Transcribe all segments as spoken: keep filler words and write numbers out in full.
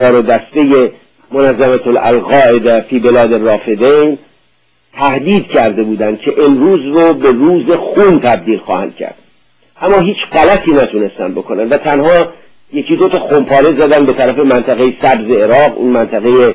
و دسته منظمه القاعده فی بلاد الرافدین تهدید کرده بودند که امروز رو به روز خون تبدیل خواهند کرد، اما هیچ غلطی نتونستن بکنن و تنها یکی دو تا خمپاره زدن به طرف منطقه سبز عراق، اون منطقه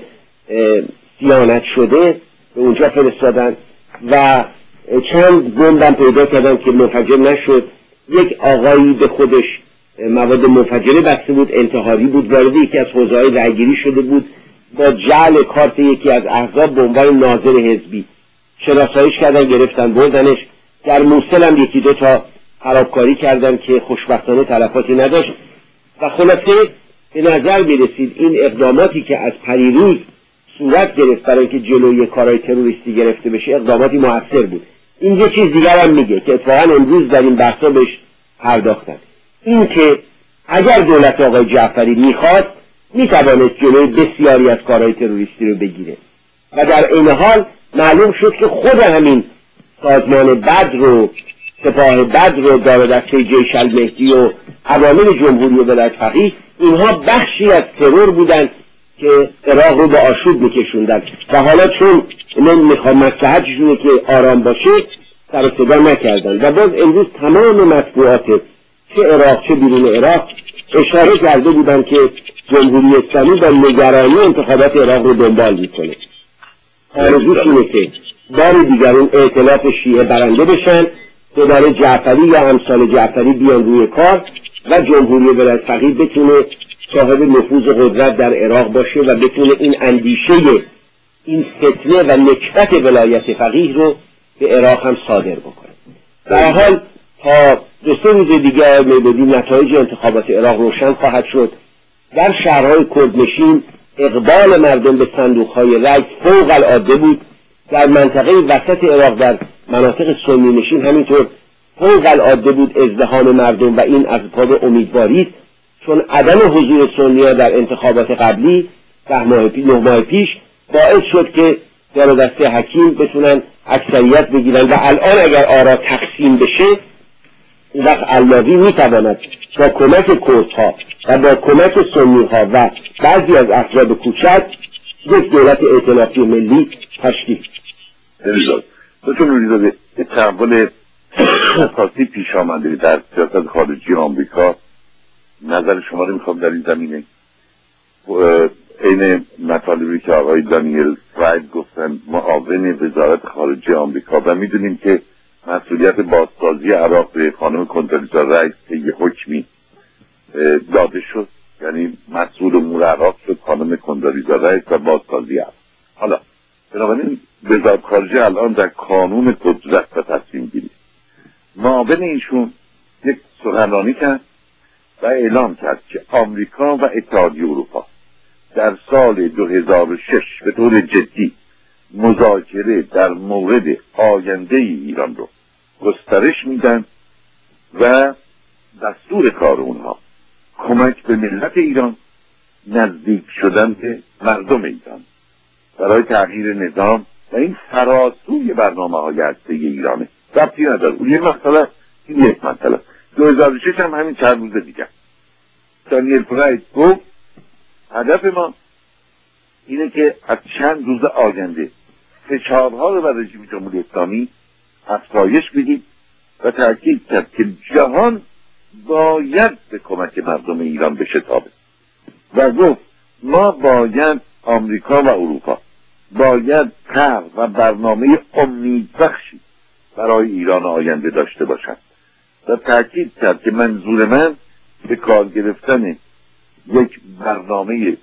صیانت شده به اونجا فرستادن و چند بمبم پیدا کردن که منفجر نشد. یک آقایی به خودش مواد منفجره بسته بود، انتحاری بود، وارد یکی از حوزه‌های رأیگیری شده بود، با جعل کارت یکی از احزاب به عنوان ناظر حزبی شناساییش کردن، گرفتن بردنش. در موصل هم یکی دو تا خرابکاری کردن که خوشبختانه تلفاتی نداشت و خلاصه به نظر میرسید این اقداماتی که از پریروز صورت گرفت برای اینکه جلوی کارهای تروریستی گرفته بشه اقداماتی موثر بود. این یه چیز دیگر هم میگه که اتفاقا امروز در این بحثا بهش پرداختن، این که اگر دولت آقای جعفری میخواد میتوانست جلوی بسیاری از کارهای تروریستی رو بگیره و در این حال معلوم شد که خود همین سازمان بدر و سپاه بدر و دار دسته جیش المهدی و عوامل جمهوری ولایت فقیه اینها بخشی از ترور بودند که عراق رو به آشوب میکشوندن و حالا چون نمیخوام مصلحتشونه که آرام باشه سر صدا نکردن و باز امروز تمام مطبوعات چه عراق چه بیرون عراق اشاره کرده بودن که جمهوری اسلامی با نگرانی انتخابات عراق رو دنبال میکنه. آرزوش اینه که بار دیگر اون ائتلاف شیعه برنده بشن، دوباره جعفری یا امثال جعفری بیان روی کار و جمهوری ولایت فقیه بتونه صاحب نفوذ و قدرت در عراق باشه و بتونه این اندیشه این فتنه و نکبت ولایت فقیه رو به عراق هم صادر بکنه. در حال تا دو سه روز دیگه می‌بینیم نتایج انتخابات عراق روشن خواهد شد. در شهرهای کردنشین اقبال مردم به صندوق‌های رای فوق العاده بود. در منطقه وسط عراق در مناطق سنی نشین همینطور فوق العاده بود ازدحام مردم و این از باب امیدواری است، چون عدم حضور سنی‌ها در انتخابات قبلی ده ماه پیش نه ماه پیش باعث شد که دار دسته حکیم بتونن اکثریت بگیرن و الان اگر آرا تقسیم بشه اون وقت علاوی میتواند با کمک کردها و با کمک سنی‌ها و بعضی از افراد کوچک یک دولت ائتلافی ملی تشکیل. نمی‌دونم دکتر نوری‌زاده تحول اساسی پیش آمده در سیاست خارجی آمریکا، نظر شما رو میخوام در این زمینه. این مطالبی که آقای دانیل فراید گفتن معاون وزارت خارجه آمریکا و میدونیم که مسئولیت بازسازی عراق به خانم کندولیزا رایس یه حکمی داده شد، یعنی مسئول امور عراق شد خانم کندولیزا رایس و بازسازی عراق. حالا بنابراین وزارت خارجه الان در کانون قدرت و تصمیم گیری معاون ایشون یک سخنرانی کرد و اعلام کرد که آمریکا و اتحادیه اروپا در سال دو هزار و شش به طور جدی مذاکره در مورد آینده ایران رو گسترش میدن و دستور کار اونها کمک به ملت ایران، نزدیک شدن به مردم ایران برای تغییر نظام و این فراسوی برنامه های هسته ایرانه. ربطی نداره اون یه مسئله این یک مسئله. دو هزار و شش هم همین چند روز دیگه دانیل فراید گفت هدف ما اینه که از چند روز آینده فشارها رو بر رژیم جمهوری اسلامی افزایش بدیم و تاکید کرد که جهان باید به کمک مردم ایران بشتابه و گفت ما باید آمریکا و اروپا باید طرح و برنامه امیدبخشی برای ایران آینده داشته باشند و تاکید کرد که منظور من به کار گرفتن یک برنامه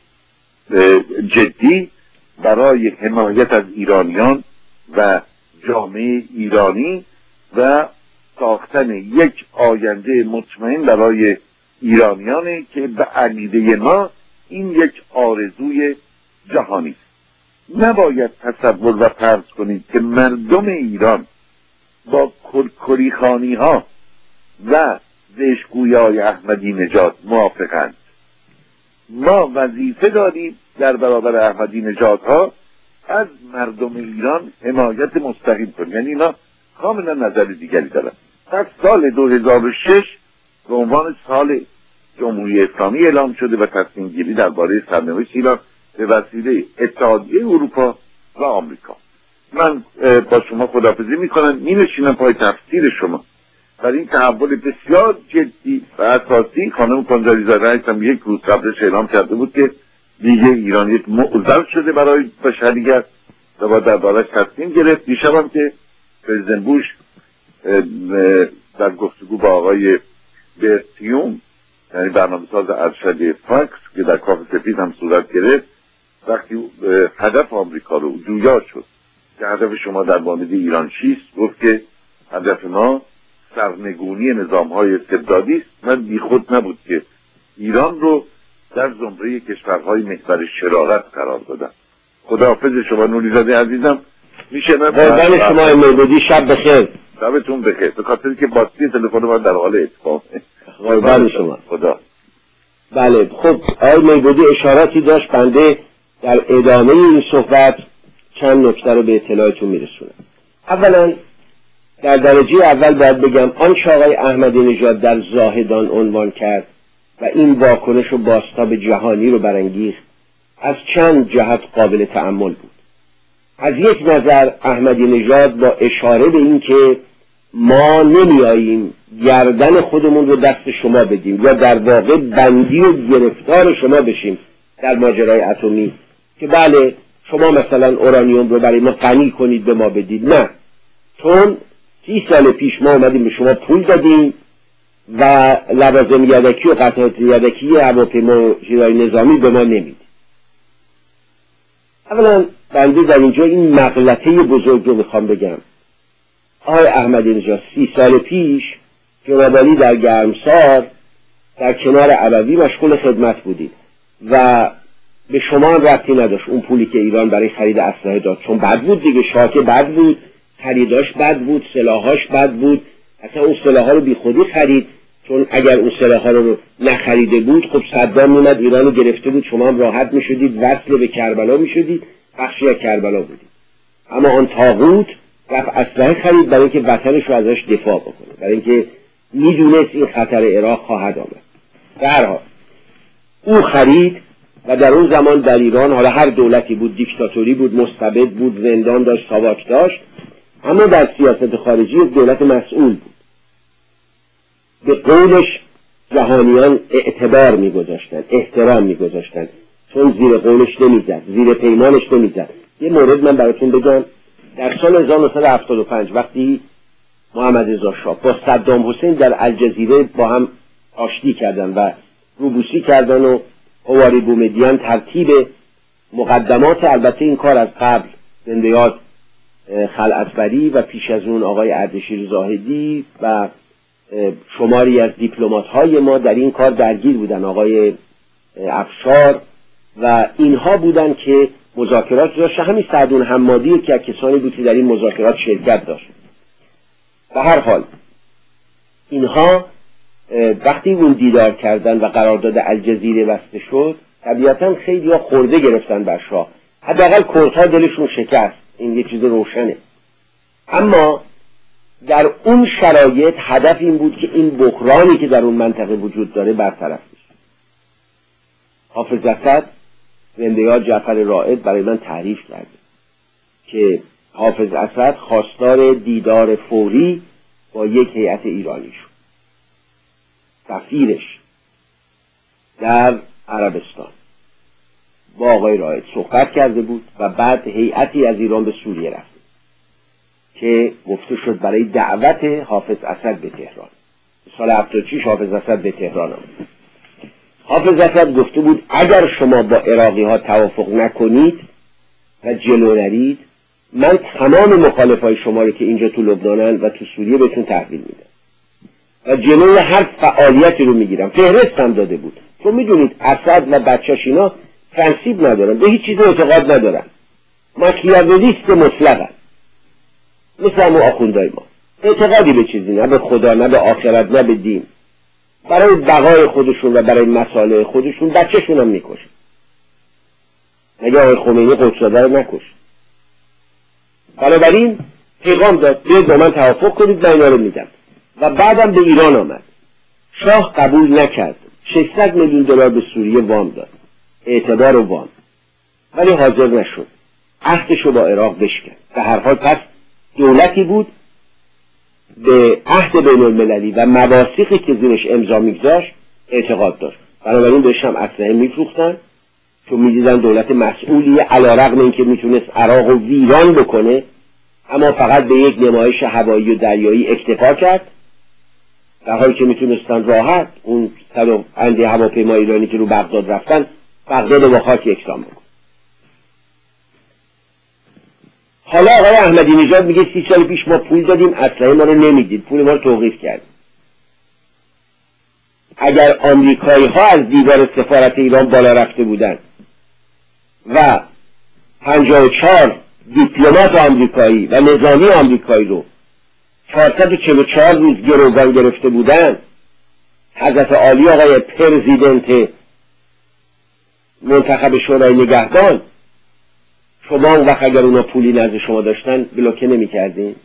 جدی برای حمایت از ایرانیان و جامعه ایرانی و ساختن یک آینده مطمئن برای ایرانیانی که به عقیده ما این یک آرزوی جهانی است. نباید تصور و فرض کنید که مردم ایران با کرکریخانی ها و زشتگویای احمدی نژاد موافقند. ما وظیفه داریم در برابر احمدی نژادها از مردم ایران حمایت مستقیم کنیم، یعنی اینا کاملا نظر دیگری دارن. پس سال دو هزار و شش به عنوان سال جمهوری اسلامی اعلام شده و تصمیم گیری درباره سرنوشت ایران به وسیله اتحادیه اروپا و آمریکا. من با شما خداحافظی میکنم، مینشینم پای تفسیر شما. برای این تحول بسیار جدی و اساسی خانم کنزالیزا رئیس هم یک روز قبلش اعلام کرده بود که دیگه ایران یک معضل شده برای بشریت و با دربارش تصمیم گرفت. دیشب هم که پرزیدنت بوش در گفتگو با آقای برتیوم، یعنی برنامه‌ساز ارشد فاکس که در کاخ سفید هم صورت گرفت، وقتی هدف آمریکا رو جویا شد که هدف شما در مورد ایران چیست، گفت که هدف ما سرنگونی نظام‌های استبدادی است. من بیخود نبود که ایران رو در زمره کشورهای محور شرارت قرار دادم. خداحافظ شما نوری‌زاده عزیزم. میشه من قربان شما امیدواری، شب بخیر. شبتون بخیر. به خاطر که باتری تلفن من در حال اتفاقه. قربان شما. خدا. بله، خب آقای میبودی اشاراتی داشت، بنده در ادامه این صحبت چند نکته رو به اطلاعتون میرسونم. اولا در درجه اول باید بگم آنچه آقای احمدی نژاد در زاهدان عنوان کرد و این واکنش و بازتاب جهانی رو برانگیخت از چند جهت قابل تأمل بود. از یک نظر احمدی نژاد با اشاره به این که ما نمیاییم گردن خودمون رو دست شما بدیم یا در واقع بندی و گرفتار شما بشیم در ماجرای اتمی که بله شما مثلا اورانیوم رو برای ما غنی کنید به ما بدید، نه، چون سی سال پیش ما اومدیم به شما پول دادیم و لوازم یدکی و قطعات یدکی هواپیما ژیرای نظامی به ما نمید. اولا بنده در اینجا این مغلطه بزرگ رو میخوام بگم. آقای احمدی نژاد سی سال پیش جنابعالی در گرمسار در کنار علوی مشغول خدمت بودید و به شما هم ربطی نداشت اون پولی که ایران برای خرید اسلحه داد، چون بد بود دیگه، شاکه بد بود، خریداش بد بود، سلاحاش بد بود، اصلا اون سلاحا رو بی خودی خرید، چون اگر اون سلاحا رو نخریده بود خب صدام میومد ایران رو گرفته بود، شما هم راحت میشدید، وصل به کربلا میشدید، بخشی از کربلا بودید. اما آن طاغوت رفت اسلحه خرید برای اینکه وطنش رو ازش دفاع بکنه، برای اینکه میدونست این خطر عراق خواهد آمد. در هر حال او خرید و در اون زمان در ایران، حالا هر دولتی بود، دیکتاتوری بود، مستبد بود، زندان داشت، ساواک داشت، اما در سیاست خارجی یک دولت مسئول بود. به قولش جهانیان اعتبار میگذاشتن، احترام میگذاشتن، چون زیر قولش نمیزد، زیر پیمانش نمیزد. یه مورد من براتون بگم. در سال هزار و نهصد و هفتاد و پنج وقتی محمد رضا شاه با صدام حسین در الجزیره با هم آشتی کردن و روبوسی کردن و حواری بومدیان ترتیب مقدمات، البته این کار از قبل زندیات خلعتبری و پیش از اون آقای اردشیر زاهدی و شماری از دیپلمات های ما در این کار درگیر بودن، آقای افشار و اینها بودن که مذاکرات داشت. همین سعدون حمادی که کسانی بود که در این مذاکرات شرکت داشت. به هر حال اینها وقتی اون دیدار کردن و قرارداد الجزیره بسته شد، طبیعتا خیلی ها خورده گرفتن بر شاه، حداقل کردها دلشون شکست، این یه چیز روشنه. اما در اون شرایط هدف این بود که این بحرانی که در اون منطقه وجود داره برطرف بشه. حافظ اسد زندیات جعفر رائد برای من تعریف کرده که حافظ اسد خواستار دیدار فوری با یک هیئت ایرانی شد. سفیرش در عربستان با آقای رائد صحبت کرده بود و بعد هیئتی از ایران به سوریه رفت که گفته شد برای دعوت حافظ اسد به تهران. سال هفتاد و شش حافظ اسد به تهران آمد. حافظ اسد گفته بود اگر شما با عراقی ها توافق نکنید و جلو نرید، من تمام مخالفای شما رو که اینجا تو لبنانن و تو سوریه بهتون تحویل میدم و جلوی هر فعالیتی رو میگیرم. فهرست هم داده بود، چون میدونید اسد و بچه‌ش اینا پرنسیپ ندارن، به هیچ چیز اعتقاد ندارن، ماکیاولیست مطلقن، مثل همون آخوندهای ما، اعتقادی به چیزی نه به خدا نه به آخرت نه به دین. برای بقای خودشون و برای مصالح خودشون بچه‌شون هم میکشن. مگه آقای خمینی قدس‌زاده رو نکشت؟ بنابراین پیغام داد بیاید با من توافق کنید، من اینا رو میدم. و بعدم به ایران آمد. شاه قبول نکرد، ششصد میلیون دلار به سوریه وام داد، اعتبار و وام، ولی حاضر نشد عهدشو با عراق بشکن. به هر حال پس دولتی بود به عهد بین المللی و مواثیقی که زیرش امضا میگذاشت اعتقاد داشت. بنابراین بهش هم اسلحه میفروختن، چون میدیدن دولت مسئولیه، علیرغم اینکه میتونست عراق رو ویران بکنه، اما فقط به یک نمایش هوایی و دریایی اکتفا کرد، در حالی که میتونستن راحت اون صد و اندی هواپیمای ایرانی که رو بغداد رفتن بغداد با خاک یکسان بکن. حالا آقای احمدی نژاد میگه سی سال پیش ما پول دادیم، اسلحه ما رو نمیدید، پول ما رو توقیف کرد. اگر آمریکایی ها از دیوار سفارت ایران بالا رفته بودن و پنجاه و چهار دیپلمات آمریکایی و نظامی آمریکایی رو چهارصد و چهل و چهار روز گروگان گرفته بودن، حضرت عالی آقای پرزیدنت منتخب شورای نگهبان، شما اون وقت اگر اونا پولی نزد شما داشتن بلوکه نمی کردین؟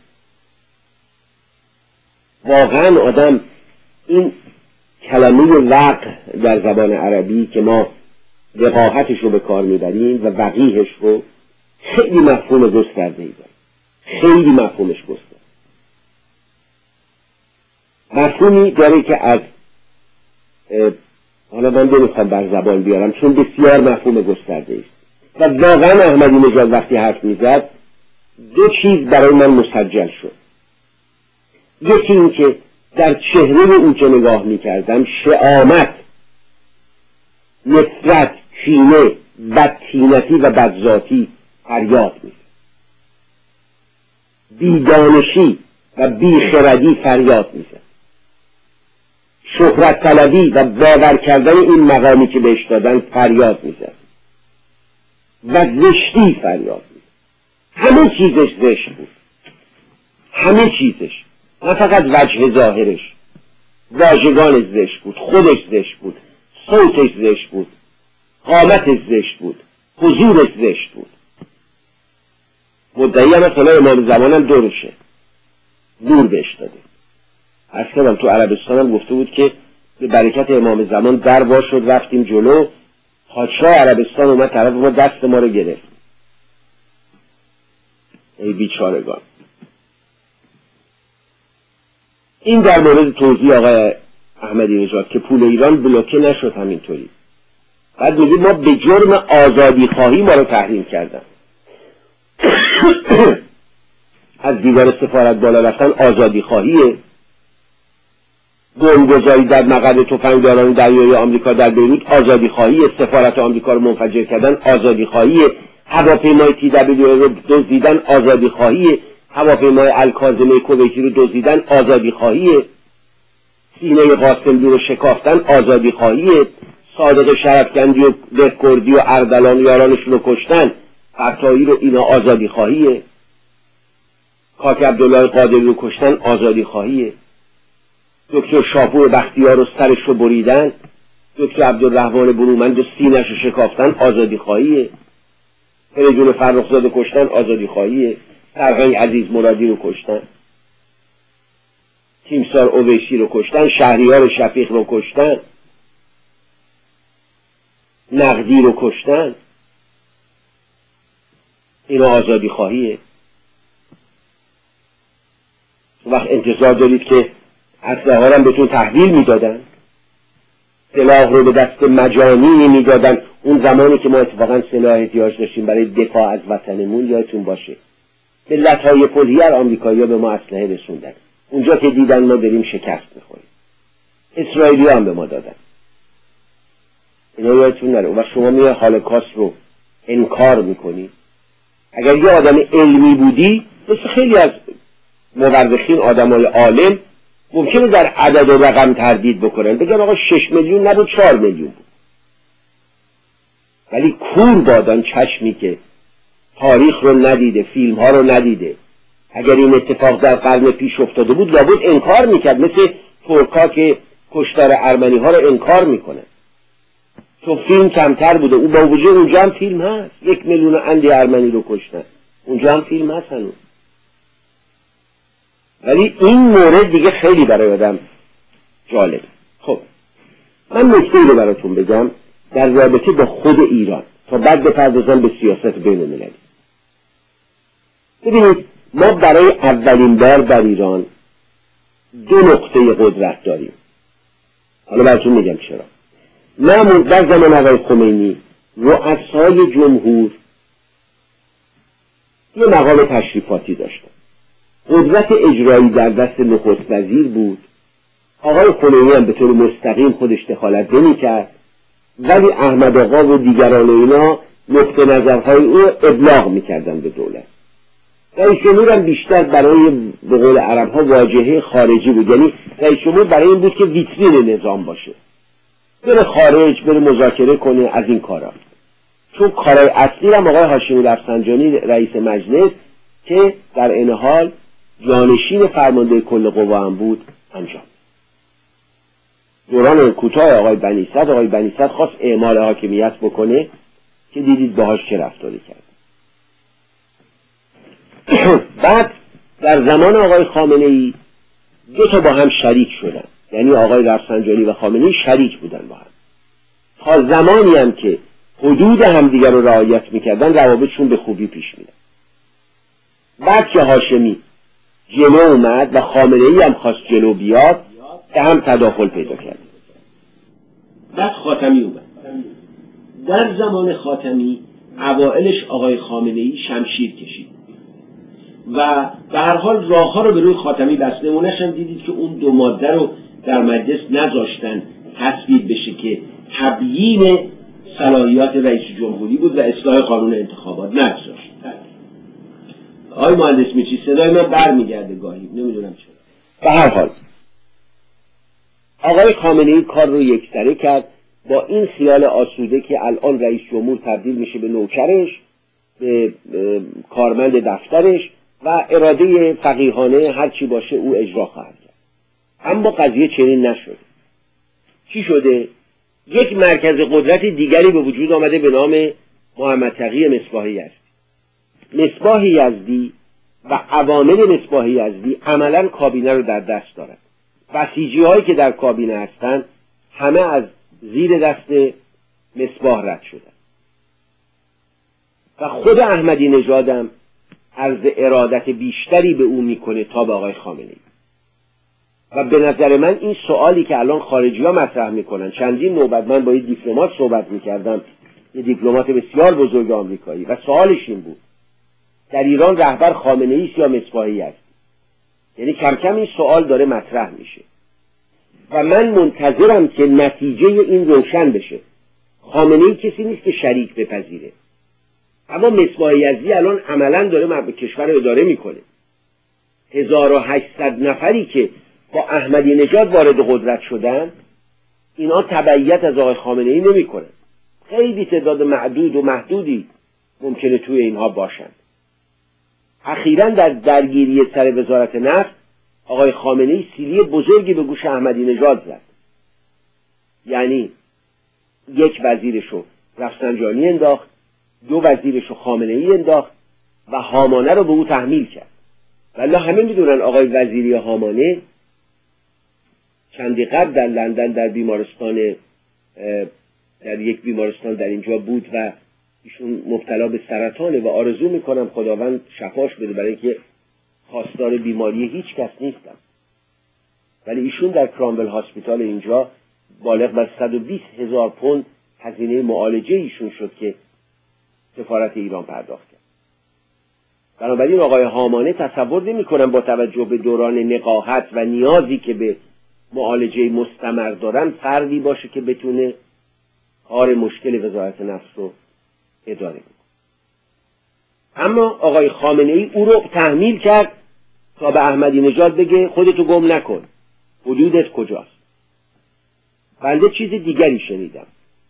واقعا آدم این کلمه وقع در زبان عربی که ما وقاحتش رو به کار میبریم و وقیحش رو خیلی مفهوم گسترده ای داره، خیلی مفهومش گسترده، مفهومی داره که از حالا من نمیخوام بر زبان بیارم چون بسیار مفهوم گسترده است. و واقعا احمدی نژاد وقتی حرف میزد دو چیز برای من مسجل شد. یکی این که در چهره او که نگاه میکردم شعامت، نفرت، کینه، بدتینتی و بدذاتی فریاد میزد، بیدانشی و بیخردی فریاد میزد، شهرت طلبی و باور کردن این مقامی که بهش دادن فریاد میزد و زشتی فریاد میزد. همه چیزش زشت بود، همه چیزش، نه فقط وجه ظاهرش، واژگانش زشت بود، خودش زشت بود، صوتش زشت بود، قامتش زشت بود، حضورش زشت بود. مدعی هم اصلا امام زمانم دورشه نور بهش داده. از کردم تو عربستان هم گفته بود که به برکت امام زمان در باز شد، رفتیم جلو، پادشاه عربستان اومد طرف ما، دست ما رو گرفت. ای بیچارگان. این در مورد توضیح آقای احمدی نژاد که پول ایران بلوکه نشد همینطوری. بعد میگه ما به جرم آزادی خواهی ما رو تحریم کردن. از دیوار سفارت بالا رفتن آزادی خواهیه، گمگذاری در مقر تفنگداران دریایی آمریکا در بیروت آزادی خواهیه، سفارت آمریکا رو منفجر کردن آزادی خواهیه، هواپیمای تی دبلیو رو دزدیدن آزادی خواهیه، هواپیمای الکاظمی کویتی رو دزدیدن آزادی خواهیه، سینه قاسملو رو شکافتن آزادی خواهیه، صادق شرفکندی و بهکردی و اردلان یارانش رو کشتن، فتایی رو اینا آزادی خواهیه، خاک عبدالله قادری رو کشتن آزادی خواهیه، دکتر شاپور بختیار رو سرش رو بریدن، دکتر عبدالرحمن برومند و سینش رو شکافتن آزادی خواهیه، فریدون فرخزاده کشتن آزادی خواهیه، فرهنگ عزیز مرادی رو کشتن، تیمسار اویسی رو کشتن، شهریار شفیق رو کشتن، نقدی رو کشتن. اینا آزادی خواهیه. وقت انتظار دارید که اسلحه ها هم بهتون تحویل میدادن، سلاح رو به دست مجانی میدادن. اون زمانی که ما اتفاقا سلاح احتیاج داشتیم برای دفاع از وطنمون، یادتون باشه ملت‌های پلهیر آمریکایی‌ها به ما اسلحه رسوندن. اونجا که دیدن ما داریم شکست میخوریم، اسرائیلی هم به ما دادن. اینا یادتون نره. و شما میای هولوکاست رو انکار میکنی. اگر یه آدم علمی بودی، مثل خیلی از مورخین آدمای عالم، ممکنه در عدد و رقم تردید بکنن، بگن آقا شش میلیون نبود، چهار میلیون بود. ولی کور بادان چشمی که تاریخ رو ندیده، فیلم ها رو ندیده، اگر این اتفاق در قرن پیش افتاده بود لابد انکار میکرد. مثل ترکا که کشتار ارمنی ها رو انکار میکنه، تو فیلم کمتر بوده. او با وجود اونجا هم فیلم هست، یک میلیون اندی ارمنی رو کشتن، اونجا هم فیلم هست هنوز. ولی این مورد دیگه خیلی برای آدم جالب. خب من نکته رو براتون بگم در رابطه با خود ایران تا بعد بپردازم به سیاست بین المللی. ببینید ما برای اولین بار در ایران دو نقطه قدرت داریم. حالا براتون میگم چرا. معمول در زمان آقای خمینی رؤسای جمهور یه مقام تشریفاتی داشتن، قدرت اجرایی در دست نخست وزیر بود. آقای خمینی هم به طور مستقیم خودش دخالت نمی‌کرد، ولی احمد آقا و دیگران اینا نقطه نظرهای او ابلاغ میکردن به دولت. رئیس جمهور هم بیشتر برای به قول عرب ها واجهه خارجی بود، یعنی رئیس جمهور برای این بود که ویترین نظام باشه، بره خارج، بره مذاکره کنه از این کارا. چون کارهای اصلی هم آقای هاشمی رفسنجانی رئیس مجلس که در این حال جانشین فرمانده کل قوا هم بود انجام. دوران کوتاه آقای بنی صدر، آقای بنی صدر خواست اعمال حاکمیت بکنه که دیدید باهاش چه رفتاری کرد. بعد در زمان آقای خامنه ای دو تا با هم شریک شدن، یعنی آقای رفسنجانی و خامنه ای شریک بودن با هم، تا زمانی هم که حدود همدیگر رو رعایت میکردن روابطشون به خوبی پیش میرفت. بعد که هاشمی جلو اومد و خامنه ای هم خواست جلو بیاد که هم تداخل پیدا کرد. بعد خاتمی اومد. در زمان خاتمی اوائلش آقای خامنه ای شمشیر کشید و به هر حال راه ها رو به روی خاتمی بست. نمونه‌اش هم دیدید که اون دو ماده رو در مجلس نذاشتن تصویب بشه که تبیین صلاحیات رئیس جمهوری بود و اصلاح قانون انتخابات نگذاشت. آقای مهندس میچی صدای من برمیگرده گاهی، نمیدونم چرا. به هر حال آقای خامنه ای کار رو یکسره کرد با این خیال آسوده که الان رئیس جمهور تبدیل میشه به نوکرش، به کارمند دفترش و اراده فقیهانه هر چی باشه او اجرا خواهد کرد. اما قضیه چنین نشد. چی شده؟ یک مرکز قدرت دیگری به وجود آمده به نام محمد تقی مصباح یزدی. مصباح یزدی و عوامل مصباح یزدی عملاً کابینه رو در دست دارند. بسیجی هایی که در کابینه هستند همه از زیر دست مصباح رد شدند و خود احمدی نژادم عرض ارادت بیشتری به او میکنه تا به آقای خامنه ای. و به نظر من این سوالی که الان خارجی ها مطرح میکنن، چندین نوبت من با یه دیپلمات صحبت میکردم، یه دیپلمات بسیار بزرگ آمریکایی، و سوالش این بود در ایران رهبر خامنه ای است یا مصباحی است؟ یعنی کم کم این سوال داره مطرح میشه و من منتظرم که نتیجه این روشن بشه. خامنه ای کسی نیست که شریک بپذیره، اما مصباح یزدی الان عملاً داره کشور رو اداره میکنه. هزار و هشتصد نفری که با احمدی نژاد وارد قدرت شدن، اینا تبعیت از آقای خامنه ای نمی کنن. خیلی تعداد معدود و محدودی ممکنه توی اینها باشن. اخیراً در درگیری سر وزارت نفت آقای خامنه ای سیلی بزرگی به گوش احمدی نژاد زد، یعنی یک وزیرشو رفسنجانی انداخت، دو وزیرشو خامنه ای انداخت و هامانه رو به او تحمیل کرد. ولی همه میدونن آقای وزیری هامانه چندی قبل در لندن در بیمارستان در یک بیمارستان در اینجا بود و ایشون مبتلا به سرطانه و آرزو میکنم خداوند شفاش بده، برای اینکه خواستار بیماری هیچ کس نیستم، ولی ایشون در کرامول هاسپیتال اینجا بالغ بر صد و بیست هزار پوند هزینه معالجه ایشون شد که سفارت ایران پرداخت کرد. بنابراین آقای هامانه تصور نمی کنم با توجه به دوران نقاهت و نیازی که به معالجه مستمر دارن فردی باشه که بتونه کار مشکل وزارت نفت رو اداره کنه. اما آقای خامنه ای او رو تحمیل کرد تا به احمدی نژاد بگه خودتو گم نکن، حدودت کجاست. بنده چیز دیگری شنیدم.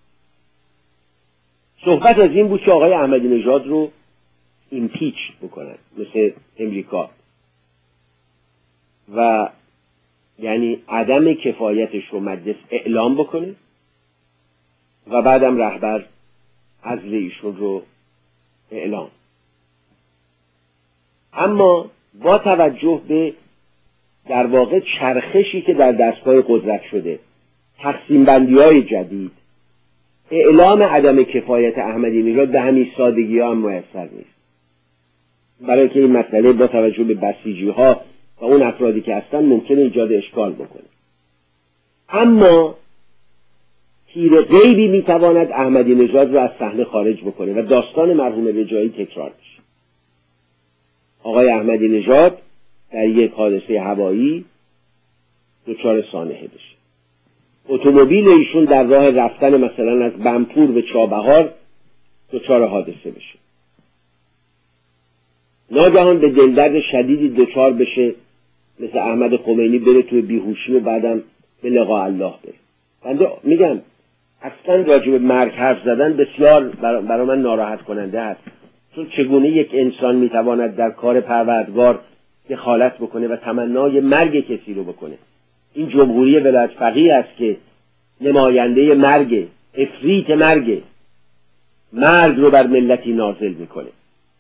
صحبت از این بود که آقای احمدی نژاد رو ایمپیچ بکنن مثل امریکا و یعنی عدم کفایتش رو مجلس اعلام بکنه و بعدم رهبر عزل ایشون رو اعلام. اما با توجه به در واقع چرخشی که در دستگاه قدرت شده، تقسیم بندی های جدید، اعلام عدم کفایت احمدی نژاد به همین سادگی ها هم میسر نیست، برای که این مسئله با توجه به بسیجی ها و اون افرادی که هستن ممکنه ایجاد اشکال بکنه. اما تیر غیبی میتواند احمدی نژاد رو از صحنه خارج بکنه و داستان مرحوم رجایی تکرار بشه. آقای احمدی نژاد در یک حادثه هوایی دچار سانحه بشه، اتومبیل ایشون در راه رفتن مثلا از بنپور به چابهار دچار حادثه بشه، ناگهان به دلدرد شدیدی دچار بشه، مثل احمد خمینی بره توی بیهوشی و بعدم به لقاء الله بره. بنده میگم اصلا راجع به مرگ حرف زدن بسیار برای برا من ناراحت کننده است، چون چگونه یک انسان میتواند در کار پروردگار دخالت بکنه و تمنای مرگ کسی رو بکنه. این جمهوری ولایت فقیه است که نماینده مرگ، افریط مرگ، مرگ رو بر ملتی نازل میکنه.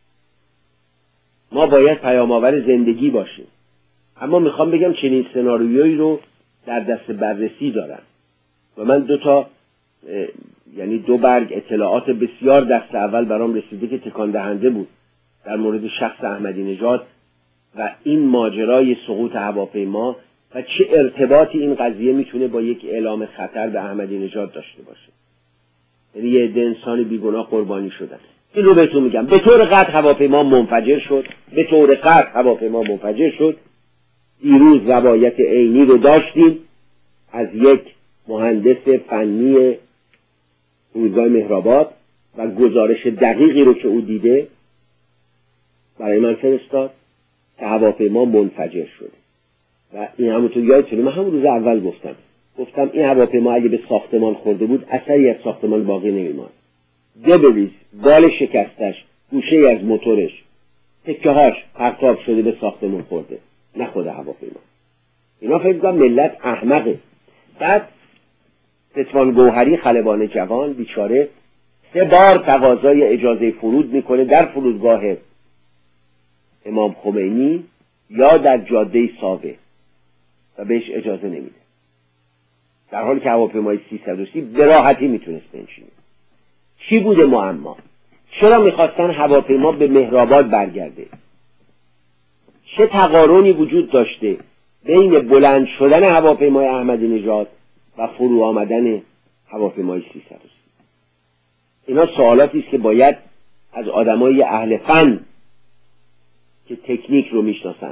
ما باید پیام‌آور زندگی باشیم، اما میخوام بگم چنین سناریویی رو در دست بررسی دارن و من دو تا یعنی دو برگ اطلاعات بسیار دست اول برام رسیده که تکان دهنده بود در مورد شخص احمدی نژاد و این ماجرای سقوط هواپیما و چه ارتباطی این قضیه میتونه با یک اعلام خطر به احمدی نژاد داشته باشه. یعنی یه عده انسان بیگناه قربانی شدن. این رو بهتون میگم، به طور قطع هواپیما منفجر شد، به طور قطع هواپیما منفجر شد. دیروز روایت عینی رو داشتیم از یک مهندس فنی فرودگاه مهرآباد و گزارش دقیقی رو که او دیده برای من فرستاد که هواپیما منفجر شده. و این همونطور یادتونه من همون روز اول گفتم گفتم این هواپیما اگه به ساختمان خورده بود اثری از ساختمان باقی نمیماند. دبریز، بال شکستش، گوشه از موتورش، تکه هاش پرتاب شده به ساختمان خورده، نه خود هواپیما. اینا فکر کنم ملت احمقه. بعد ستوان گوهری خلبان جوان بیچاره سه بار تقاضای اجازه فرود میکنه در فرودگاه امام خمینی یا در جاده ساوه و بهش اجازه نمیده، در حالی که هواپیمای سیصد و سی به راحتی میتونست بنشینه. چی بوده معما؟ چرا میخواستن هواپیما به مهرآباد برگرده؟ چه تقارنی وجود داشته بین بلند شدن هواپیمای احمدی نژاد و فرو آمدن هواپیمای سیصد و سی؟ اینا سوالاتی است که باید از آدمای اهل فن که تکنیک رو میشناسن،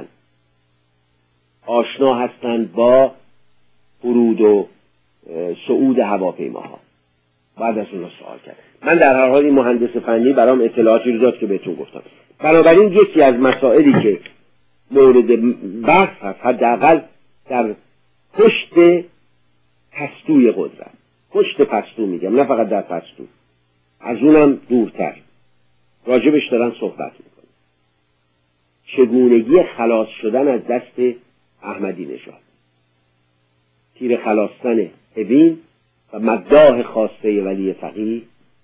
آشنا هستند با فرود و صعود هواپیماها، بعد از اون سوال کرد. من در هر حال این مهندس فنی برام اطلاعاتی رو داد که بهتون گفتم. بنابراین یکی از مسائلی که مورد بحث هست حداقل در پشت پستوی قدرت، پشت پستو میگم، نه فقط در پستو، از اونم دورتر راجبش دارن صحبت میکنن، چگونگی خلاص شدن از دست احمدی نژاد، تیر خلاصتن اوین و مداح خواسته ولی فقیه،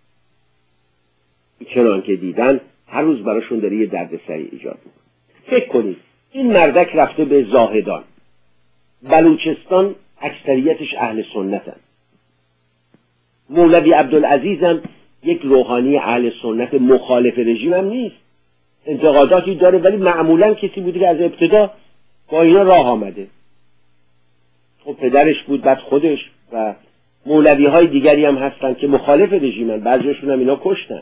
چنان که دیدن هر روز براشون داره یه دردسری ایجاد میکنه. فکر کنید این مردک رفته به زاهدان، بلوچستان اکثریتش اهل سنتن، مولوی عبدالعزیز هم یک روحانی اهل سنت مخالف رژیم هم نیست، انتقاداتی داره ولی معمولا کسی بوده که از ابتدا با اینا راه آمده. خب پدرش بود، بعد خودش، و مولوی های دیگری هم هستن که مخالف رژیمن، بعضیشون هم اینا کشتن.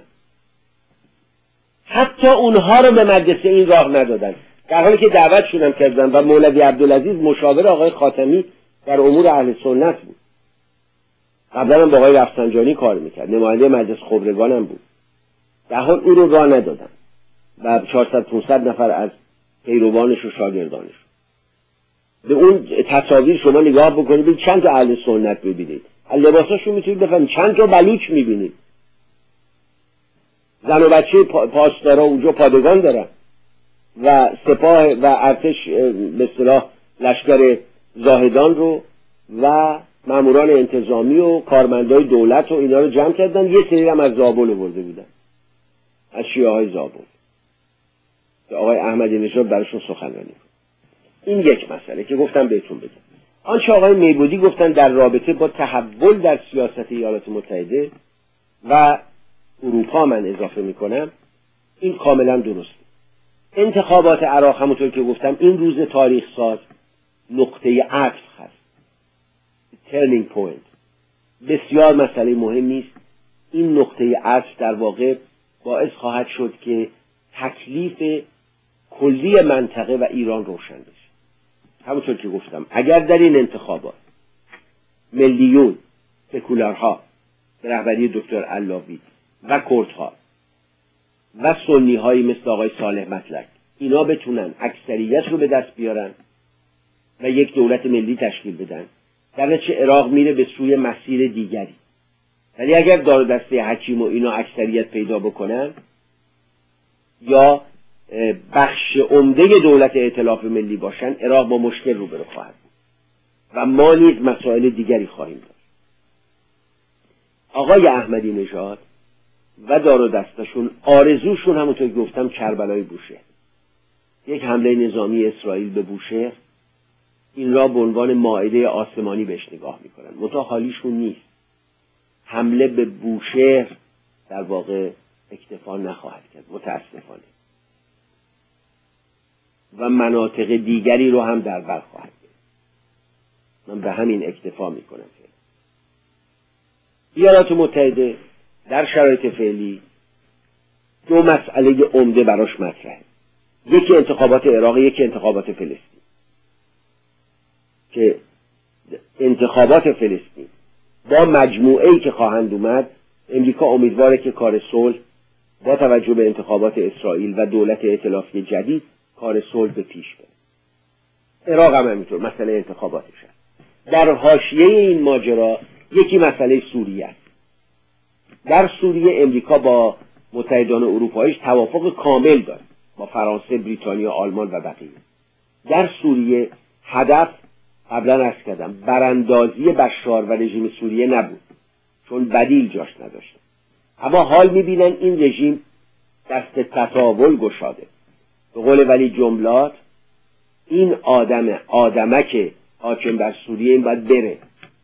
حتی اونها رو به مدرسه این راه ندادن، در حالی که دعوت شدن کردن و مولوی عبدالعزیز مشاور آقای خاتمی در امور اهل سنت بود. قبلا هم با آقای رفسنجانی کار میکرد، نماینده مجلس خبرگان هم بود. در حال او رو راه ندادن و چهارصد پانصد نفر از پیروانش و شاگردانش. به اون تصاویر شما نگاه بکنید، چند تا اهل سنت ببینید، لباساشو میتونید بفهمید، چند تا بلوچ میبینید. زن و بچه پاسدارا اونجا پادگان دارن و سپاه و ارتش به اصطلاح لشکر زاهدان رو و ماموران انتظامی و کارمندای دولت و اینا رو جمع کردن. یه سری هم از زابل آورده بودن، از شیعه های زابل، که آقای احمدی نژاد براشون سخنرانی. این یک مسئله که گفتم بهتون بگم. آنچه آقای میبودی گفتن در رابطه با تحول در سیاست ایالات متحده و اروپا من اضافه میکنم، این کاملا درسته. انتخابات عراق همونطور که گفتم این روز تاریخ ساز نقطه عطف هست، turning point، بسیار مسئله مهمی است. این نقطه عطف در واقع باعث خواهد شد که تکلیف کلی منطقه و ایران روشن بشه. همونطور که گفتم اگر در این انتخابات ملیون سکولارها به رهبری دکتر علاوی و کردها و سنی هایی مثل آقای صالح مطلق اینا بتونن اکثریت رو به دست بیارن و یک دولت ملی تشکیل بدن، در نتیجه عراق میره به سوی مسیر دیگری. ولی اگر دار دسته حکیم و اینا اکثریت پیدا بکنن یا بخش عمده دولت ائتلاف ملی باشن، عراق با مشکل روبرو خواهد بود و ما نیز مسائل دیگری خواهیم داشت. آقای احمدی نژاد و دار و دستشون آرزوشون همونطور که گفتم کربلای بوشهر، یک حمله نظامی اسرائیل به بوشهر، این را به عنوان مائده آسمانی بهش نگاه میکنن. منتها حالیشون نیست. حمله به بوشهر در واقع اکتفا نخواهد کرد متاسفانه و مناطق دیگری رو هم در بر خواهد گرفت. من به همین اکتفا میکنم. ایالات متحده در شرایط فعلی دو مسئله عمده براش مطرحه، یکی انتخابات عراق، یکی انتخابات فلسطین. که انتخابات فلسطین با مجموعه‌ای که خواهند اومد، امریکا امیدواره که کار صلح با توجه به انتخابات اسرائیل و دولت ائتلافی جدید کار صلح به پیش بره. عراق هم همینطور مسئله انتخاباتش هست. در حاشیه این ماجرا یکی مسئله سوریه است. در سوریه امریکا با متحدان اروپاییش توافق کامل داره، با فرانسه، بریتانیا، آلمان و بقیه. در سوریه هدف قبلا عرض کردم براندازی بشار و رژیم سوریه نبود، چون بدیل جاش نداشته. اما حال میبینن این رژیم دست تطاول گشاده. به قول ولی جملات، این آدم آدمک حاکم بر سوریه این باید بره،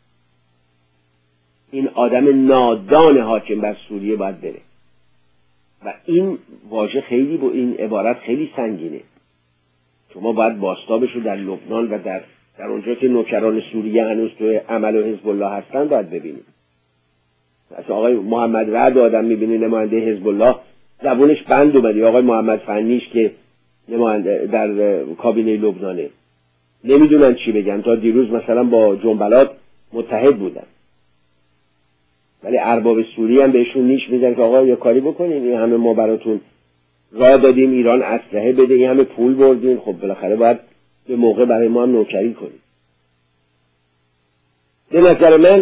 این آدم نادان حاکم بر سوریه باید بره. و این واژه خیلی با این عبارت خیلی سنگینه. شما باید بازتابش رو در لبنان و در در اونجا که نوکران سوریه هنوز توی عمل و حزب الله هستن باید ببینیم. مثلا آقای محمد رعد آدم میبینی نماینده حزب الله زبونش بند اومده، آقای محمد فنیش که نماینده در کابینه لبنانه، نمیدونن چی بگن. تا دیروز مثلا با جنبلات متحد بودن، ولی ارباب سوریه هم بهشون نیش میزن که آقا یه کاری بکنین، این همه ما براتون راه دادیم ایران اسلحه بده، این همه پول بردین، خب بالاخره باید به موقع برای ما هم نوکری کنیم. به نظر من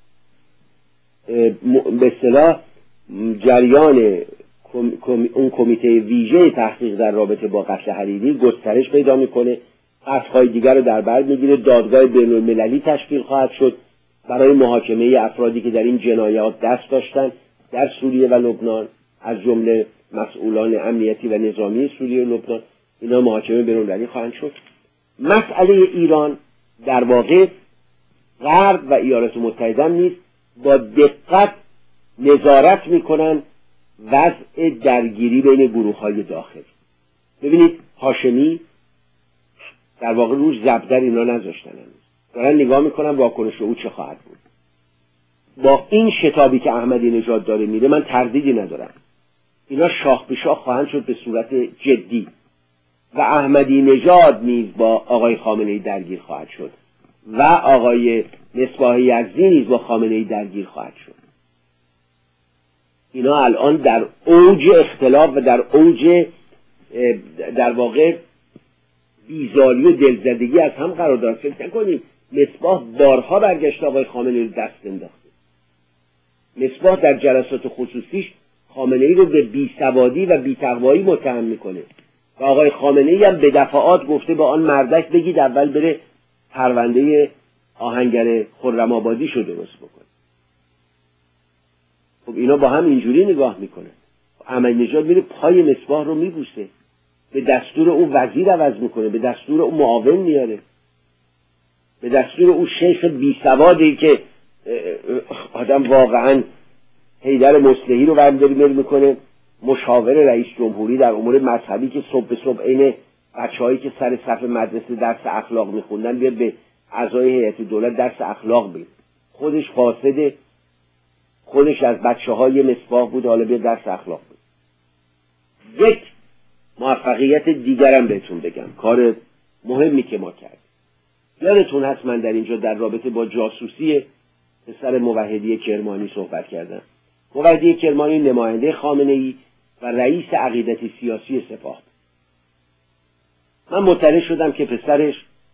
به اصطلاح جریان کم، کم، اون کمیته ویژه تحقیق در رابطه با قتل حریری گسترش پیدا میکنه، قتل‌های دیگر رو در بر میگیره. دادگاه بین المللی تشکیل خواهد شد برای محاکمه افرادی که در این جنایات دست داشتن در سوریه و لبنان، از جمله مسئولان امنیتی و نظامی سوریه و لبنان. اینا محاکمه بین المللی خواهند شد. مسئله ایران در واقع غرب و ایالات متحده نیز با دقت نظارت میکنن وضع درگیری بین گروه‌های داخلی. ببینید هاشمی در واقع روش زبدر اینا نذاشتن، دارن نگاه میکنن واکنش او چه خواهد بود. با این شتابی که احمدی نژاد داره میره من تردیدی ندارم اینا شاخ به شاخ خواهند شد به صورت جدی و احمدی نژاد نیز با آقای خامنه‌ای درگیر خواهد شد و آقای مصباح یزدی نیز با خامنه‌ای درگیر خواهد شد. اینا الان در اوج اختلاف و در اوج در واقع بیزاری و دلزدگی از هم قرار دارن. فکر نکنید مصباح بارها برگشت آقای خامنه‌ای رو دست انداخته. مصباح در جلسات خصوصیش خامنه‌ای رو به بیسوادی و بی‌تقوایی متهم میکنه و آقای خامنه‌ای هم به دفعات گفته با آن مردک بگید اول بره پرونده آهنگر خرم آبادیش رو درست بکنه. خب اینا با هم اینجوری نگاه میکنه. احمدی نژاد میره پای مصباح رو میبوسه، به دستور او وزیر عوض میکنه، به دستور او معاون میاره. به دستور او شیخ بی سوادی که آدم واقعا حیدر مصلحی رو وندرمیر میکنه، مشاور رئیس جمهوری در امور مذهبی که صبح به صبح عین بچه‌هایی که سر صف مدرسه درس اخلاق میخوندن بیاد به اعضای هیئت دولت درس اخلاق بده. خودش فاسده، خودش از بچه‌های مسواق بود، حالا بیاد درس اخلاق بده. یک موفقیت دیگرم بهتون بگم، کار مهمی که ما کردیم. یادتون هست من در اینجا در رابطه با جاسوسی پسر موحدی کرمانی صحبت کردم. موحدی کرمانی نماینده خامنه‌ای و رئیس عقیدتی سیاسی سپاه. من مطلع شدم که پسرش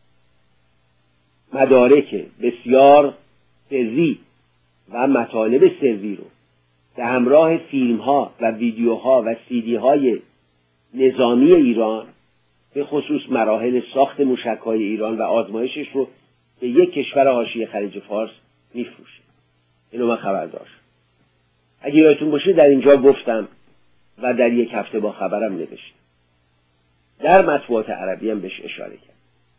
مدارک بسیار سری و مطالب سری رو به همراه فیلم ها و ویدیوها و سیدی های نظامی ایران، به خصوص مراحل ساخت موشک‌های ایران و آزمایشش رو به یک کشور حاشیه خلیج فارس میفروشه. اینو من خبر داشتم. اگه یادتون باشه در اینجا گفتم و در یک هفته با خبرم نوشتم. در مطبوعات عربی هم بهش اشاره کرد.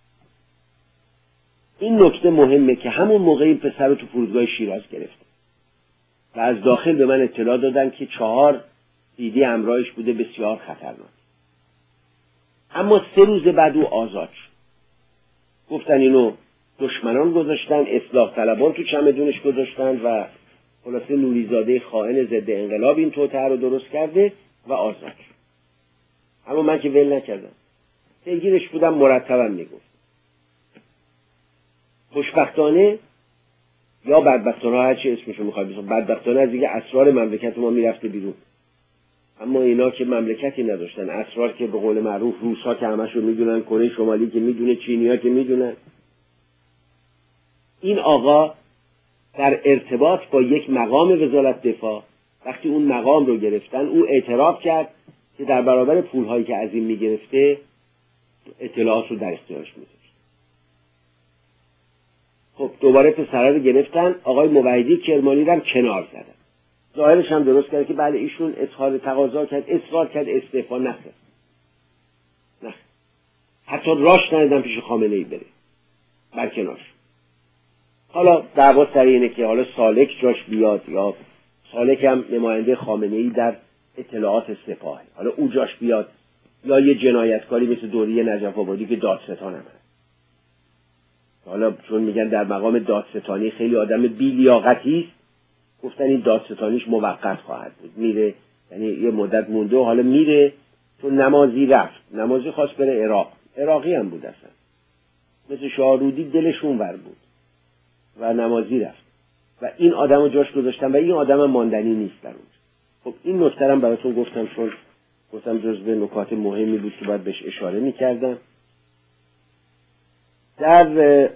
این نکته مهمه که همون موقع این پسر رو تو فرودگاه شیراز گرفت و از داخل به من اطلاع دادن که چهار سیدی همراهش بوده، بسیار خطرناک. اما سه روز بعد او آزاد شد. گفتن اینو دشمنان گذاشتن، اصلاح طلبان تو چمدونش گذاشتن و خلاصه نوریزاده خائن ضد انقلاب این توطئه رو درست کرده و آزاد شد. اما من که ول نکردم، پیگیرش بودم، مرتبا میگفت. خوشبختانه یا بدبختانه، هر چی اسمشو میخوای بزن، بدبختانه از دیگه اسرار مملکت ما میرفته بیرون. اما اینا که مملکتی نداشتن، اسرار که به قول معروف روس‌ها که همشو میدونن، کره شمالی که میدونه، چینی‌ها که میدونن. این آقا در ارتباط با یک مقام وزارت دفاع، وقتی اون مقام رو گرفتن، او اعتراف کرد که در برابر پولهایی که از این میگرفته اطلاعات رو در اختیارش میذاشت. خب دوباره پسره رو گرفتن، آقای موحدی کرمانی رو هم کنار زدن. ظاهرش هم درست کرد که بله ایشون اظهار تقاضا کرد، اصرار کرد، استعفا نخواست. نه. حتی راش ندادن پیش خامنه‌ای بره. برکنار. حالا دعوا سر اینه که حالا سالک جاش بیاد یا سالک هم نماینده خامنه‌ای در اطلاعات سپاهه. حالا او جاش بیاد یا یه جنایتکاری مثل دوریه نجف آبادی که دادستان هم هست. حالا چون میگن در مقام دادستانی خیلی آدم بی‌لیاقتی است، گفتن این دادستانیش موقت خواهد بود، میره، یعنی یه مدت مونده و حالا میره، چون نمازی رفت، نمازی خواست بره عراق، عراقی هم بود اصلا، مثل شاهرودی دلشون ور بود و نمازی رفت و این آدم رو جاش گذاشتن و این آدم هم ماندنی نیست در اونجا. خب این نکته هم براتون گفتم، چون گفتم جزو نکات مهمی بود که باید بهش اشاره میکردم. در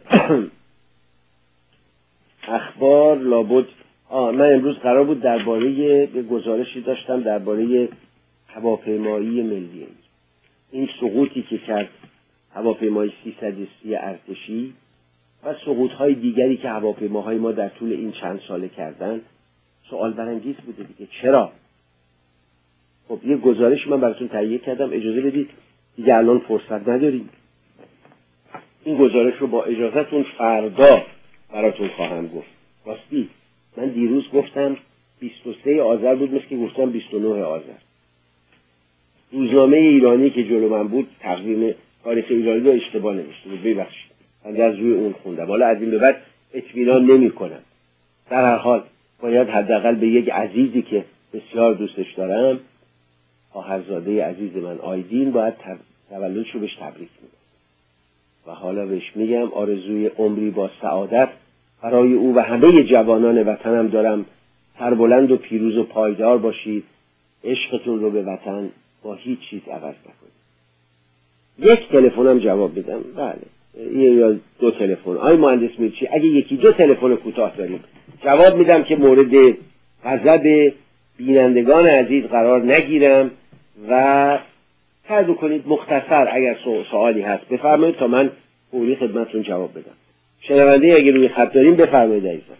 اخبار لابد آه من امروز قرار بود درباره گزارشی داشتم درباره هواپیمایی ملی، این سقوطی که کرد هواپیمای سیصد و سی ارتشی و سقوط‌های دیگری که هواپیماهای ما در طول این چند ساله کردن، سوال برانگیز بوده دیگه. چرا؟ خب یه گزارش من براتون تهیه کردم، اجازه بدید دیگه الان فرصت نداریم. این گزارش رو با اجازهتون فردا براتون خواهم گفت. راستی من دیروز گفتم بیست و سه آذر بود، مثل که گفتم بیست و نه آذر. روزنامه ایرانی که جلو من بود تقویم تاریخ ایرانی رو اشتباه نوشته بود، ببخشید. من از روی اون خوندم. حالا از این به بعد اطمینان نمی‌کنم. در هر حال باید حداقل به یک عزیزی که بسیار دوستش دارم، خواهرزاده عزیز من آیدین، باید تولدش رو بهش تبریک میگم و حالا بهش میگم آرزوی عمری با سعادت برای او و همه جوانان وطنم دارم. سربلند و پیروز و پایدار باشید. عشقتون رو به وطن با هیچ چیز عوض نکنید. یک تلفنم جواب بدم. بله یا دو تلفن. آی مهندس میرچی، اگه یکی دو تلفن کوتاه داریم جواب میدم که مورد غضب بینندگان عزیز قرار نگیرم و فرض کنید مختصر اگر سوالی هست بفرمایید تا من فوری خدمتتون جواب بدم. شنونده اگر روی خط داریم بفرمایید عزیزم.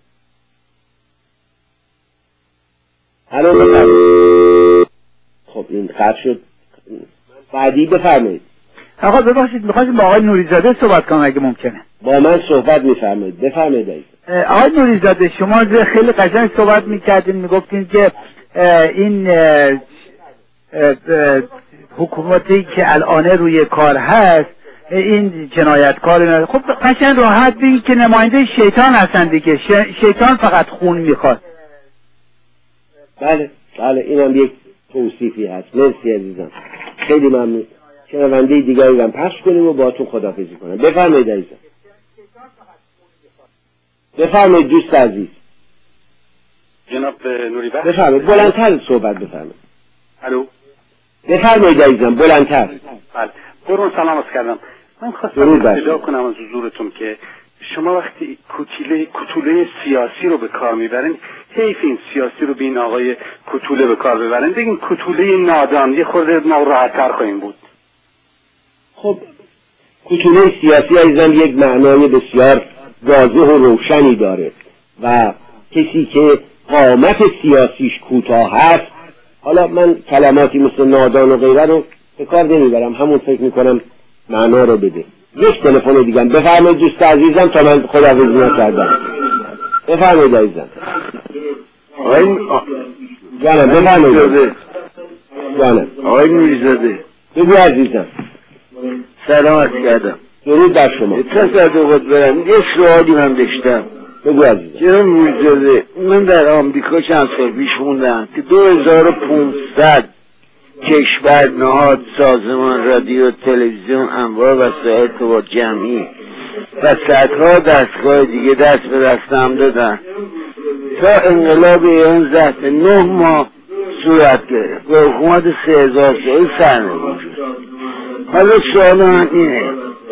الو بفرمایید. خب این قطع شد. بعدی بفرمایید. آقا ببخشید میخواستم با آقای نوریزاده صحبت کنم اگه ممکنه. با من صحبت میفرمایید، بفرمایید. آقای نوریزاده شما خیلی قشنگ صحبت میکردین، میگفتین که این حکومتی که الان روی کار هست این جنایتکار، خب قشنگ راحت بگین که نماینده شیطان هستن دیگه، شیطان فقط خون میخواد. بله بله اینم یک توصیفی هست. مرسی عزیزم، خیلی ممنون. شنونده دیگری هم پخش کنیم و باهاتون خداحافظی کنم. بفرمایید عزیزم، بفرمایید دوست عزیز. جناب نوری بخش بفرمایید، بلندتر صحبت بفرمایید. الو بفرمایید عزیزم، بلندتر. بله قربان سلام عرض کردم. من خواستم اطلاع کنم از حضورتون که شما وقتی کوتوله کوتوله سیاسی رو به کار میبرین، حیف این سیاسی رو به این آقای کوتوله به کار ببرین، بگین کوتوله نادان، یه خورده ما راحت‌تر خواهیم بود. خب کوتوله سیاسی عزیزم یک معنای بسیار واضح و روشنی داره و کسی که قامت سیاسیش کوتاه هست، حالا من کلماتی مثل نادان و غیره رو به کار نمیبرم، همون فکر میکنم معنا رو بده. یک تلفن دیگه بفرمایید دوست عزیزم تا من خداحافظی نکردم. بفرمایید عزیزم. آقای جانم بفرمایید. جانم آقای نوریزاده بگو عزیزم. سلامت کردم. درود بر شما. تصدقات برم یه سوالی من داشتم. بگو عزیزم. جناب نوریزاده، من در آمریکا چند سال پیش خوندم که دو هزار و پونصد کشور، نهاد، سازمان رادیو، تلویزیون، انواع وسایل ارتباط جمعی و صدها دستگاه دیگه دست به دست هم دادن تا انقلاب ایران ظرف نه ماه صورت گرفت و حکومت سه هزار ساله سرنگون شد. حالا سوال من اینه،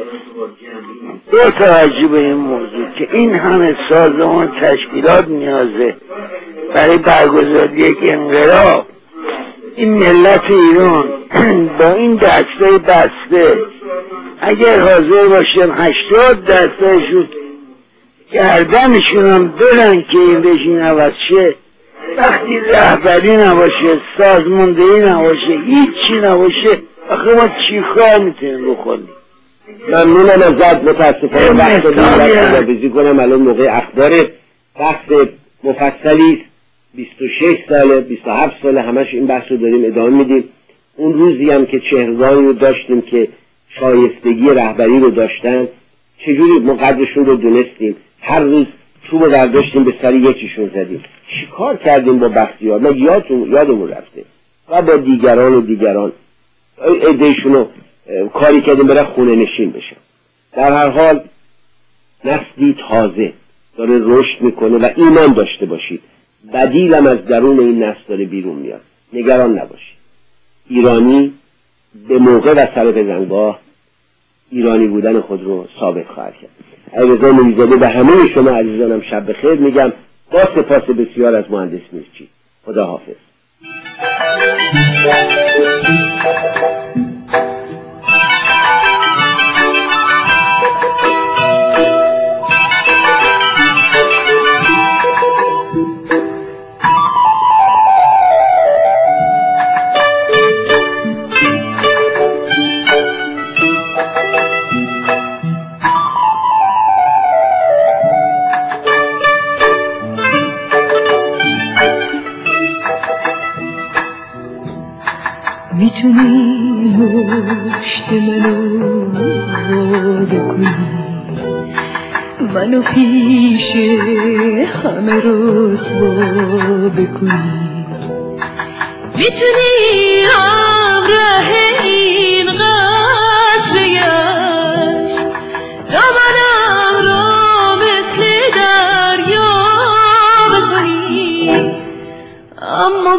با توجه به این موضوع که این همه سازمان تشکیلات نیازه برای برگزاری یک انقلاب، این ملت ایران با این دسته بسته اگر حاضر باشن هشتاد دستهشون گردنشون هم برن که این رژیم عوض شه، وقتی رهبری نباشه، سازماندهی نباشه، هیچی نباشه، آخه ما چی کار میتونیم بکنیم؟ ممنونم ازت، متاسفانه وقت رو خداحافظی کنم. الان موقع اخبار بحث مفصلی است، بیست و شش ساله بیست و هفت ساله همش این بحث رو داریم ادامه میدیم. اون روزی هم که چهرگانی رو داشتیم که شایستگی رهبری رو داشتن، چجوری ما قدرشون رو دونستیم، هر روز چوب رو برداشتیم به سر یکیشون زدیم. چیکار کردیم با بختیار؟ ما یادمون یادمون رفته و با دیگران و دیگران ایدهشون رو کاری کردیم برای خونه نشین بشن. در هر حال نسلی تازه داره رشد میکنه و ایمان داشته باشید بدیلم از درون این نسل داره بیرون میاد. نگران نباشید. ایرانی به موقع و سر بزنگاه ایرانی بودن خود رو ثابت خواهد کرد. علیرضا نوری‌زاده به همه شما عزیزانم شب بخیر میگم، با سپاس بسیار از مهندس میرچی. خدا حافظ. میتونی مشت منو باز کنی، منو پیش همه رسوا بکنی، میتونی همراه این قطره یش دامنم را مثل دریا بکنی، اما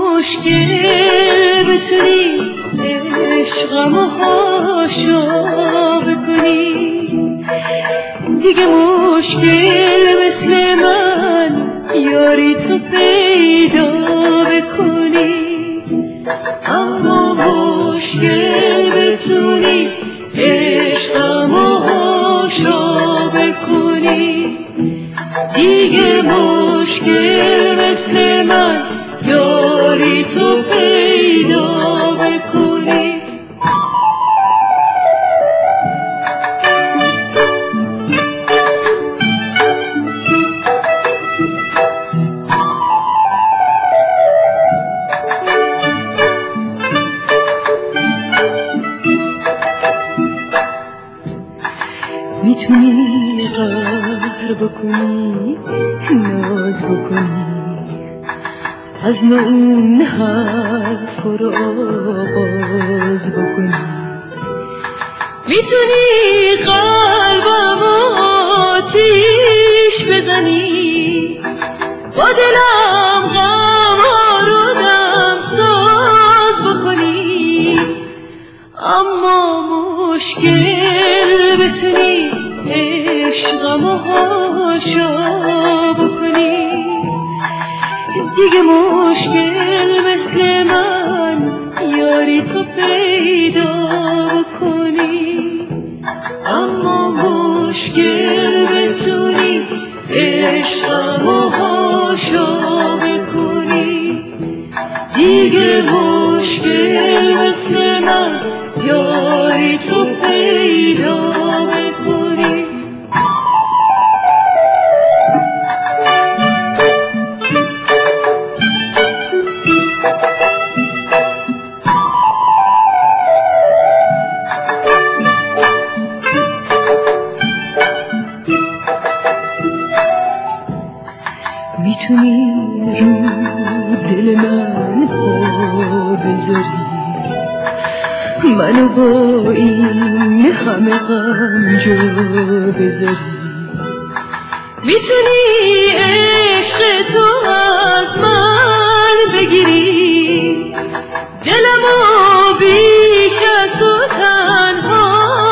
مشکل بتونی عشقم و هاشا بکنی، دیگه مشکل مثل من یاری تو پیدا بکنی، اما مشکل بتونی عشقم و هاشا بکنی، دیگه مشکل مثل من یاری تو پیدا بکنی. میتونی قهر بکنی، ناز بکنی، از اون حرف رو آغاز بکنی. میتونی قلبم آتیش بزنی، با دلم غم رو دم ساز بکنی. اما مشکل بتونی عشقم و حاشا بکنی، دیگه مشکل مثل من یاری تو پیدا بکنی. اما مشکل بتونی عشقم و حاشا بکنی، دیگه مشکل مثل من یاری تو پیدا بکنی. میتونی رو دل من پا بذاری، منو با این همه غم جا بذاری. میتونی عشق تو از من بگیری، دلمو